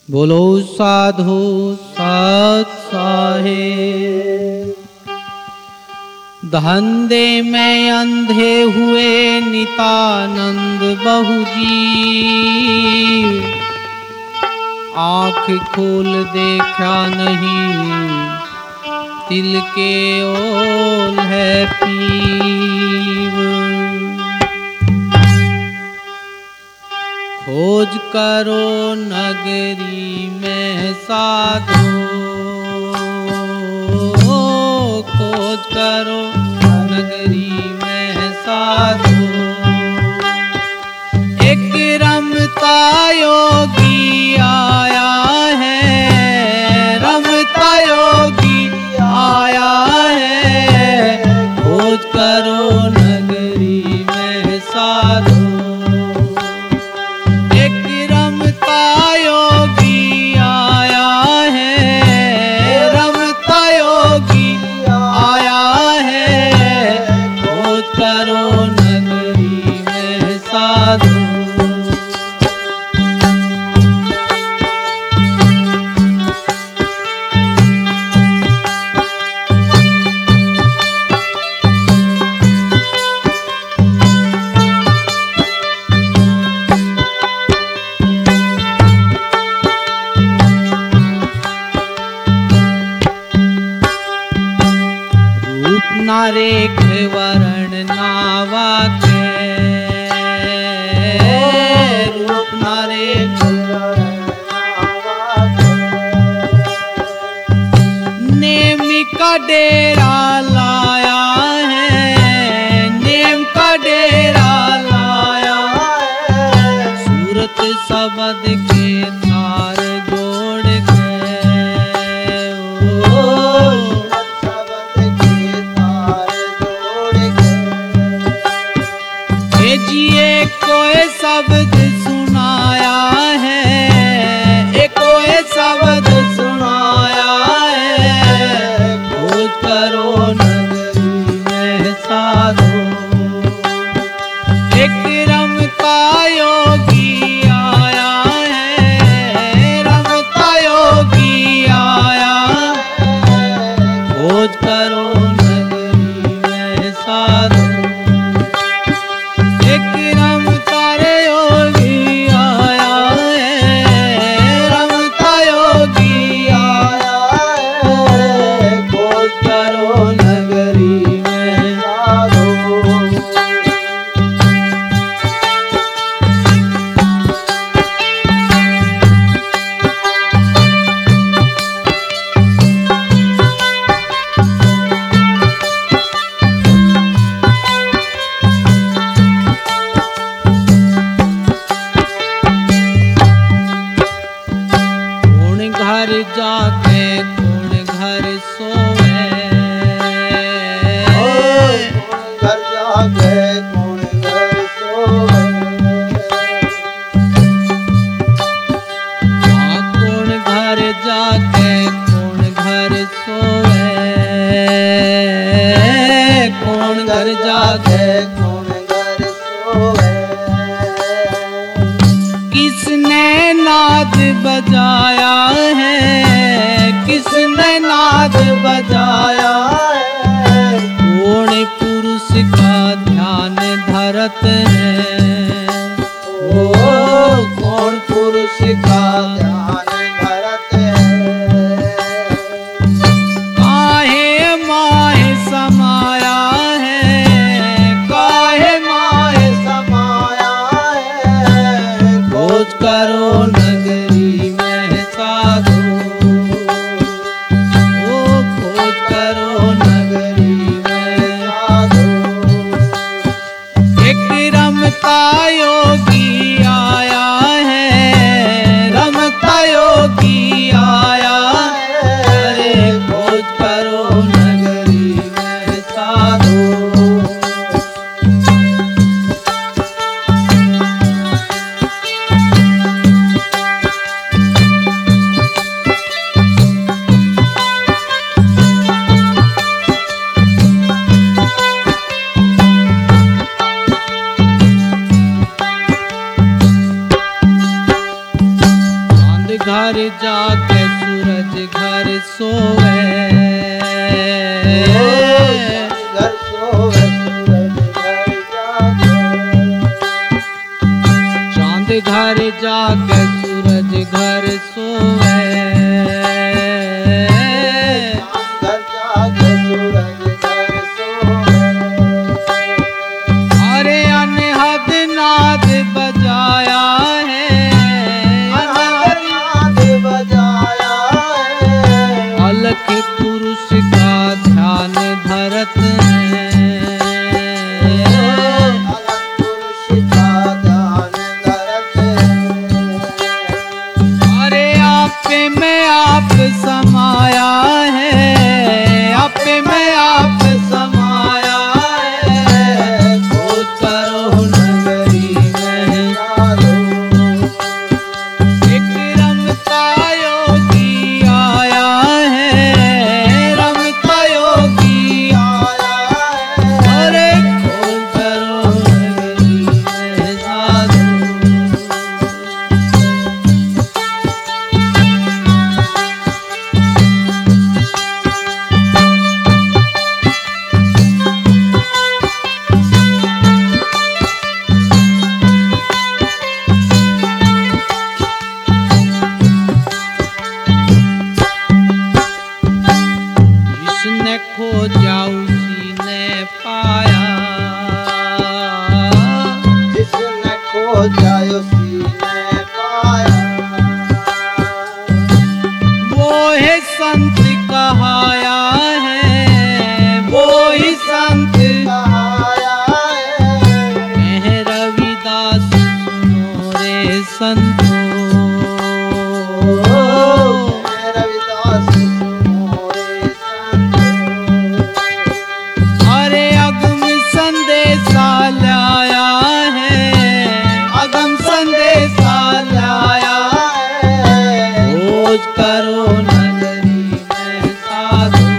बोलो साधु सत साहेब। धंधे में अंधे हुए नितानंद बहुजी, आँख खोल देखा नहीं तिल के ओल है पीव। खोज करो नगरी में साधो, खोज करो नगरी में साधो। एक रमता योगी आया है, रमता योगी आया है। खोज करो नगरी में साधो। नारेख वर्ण नावा के, रूप नारेख वर्ण नावा के। नेम का डेरा लाया है, नेम का डेरा लाया है। सूरत सबद के तार जोड़ के, जिए कोई शब्द सुनाया है, एक कोई शब्द सुनाया है। खोज करो नगरी में साधो। एक रमता योगी आया है, रमता योगी आया है। खोज करो नगरी में साधो। जाके कौन घर सोवे, घर जाके कौन घर सोवे। कौन घर जाके कौन घर सोवे, कौन घर जाके कौन घर सोवे। किसने नाद बजाया है, किसने नाद बजाया है। कौन पुरुष का ध्यान धरत है, ओ कौन पुरुष का ध्यान धरत है। काहे माहे समाया है, काहे माहे समाया है। खोज करो नगरी में साधो। योगी आया है, रमता योगी आया है। खोज करो नगरी में साधो। घर जाके सूरज घर सोवे, घर सोवे सूरज घर जाके, चांद घर जाके सूरज घर सोवे, घर जाके सूरज घर सोवे। अरे अनहद नाद बजाया है, अनहद नाद बजाया है, अलख पुरुष का ध्यान धरत है, अलख पुरुष का ध्यान धरत है। अरे आप में आप समाया है, आप में आप समाया है, खोज करो नगरी में एक रमता योगी आया है, रमता योगी आया है, अरे खोज करो नगरी में साधु। जिसने खोजा उसी ने पाया, जिसने खोजा उसी ने पाया, वो है संत कहाया है, वो ही संत कहाया है। कह रविदास सुनो रे संतो, रविदास सुनो रे संतो, अरे अगम संदेशा लाया है, अगम संदेशा लाया है, खोज करो नगरी में साधु।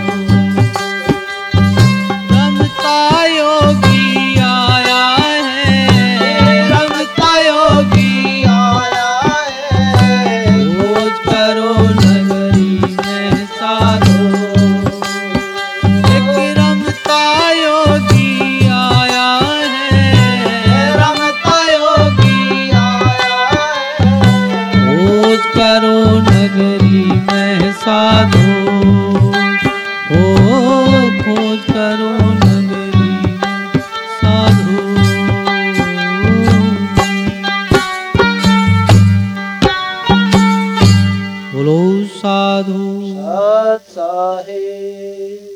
रमता योगी आया है, रमता योगी आया है, खोज करो नगरी में साधु। एक रमता योगी आया है, रमता योगी आया है, खोज करो नगरी में साधु, ओ खोज करो नगरी में साधु। बोलो साधु। सत साहिब।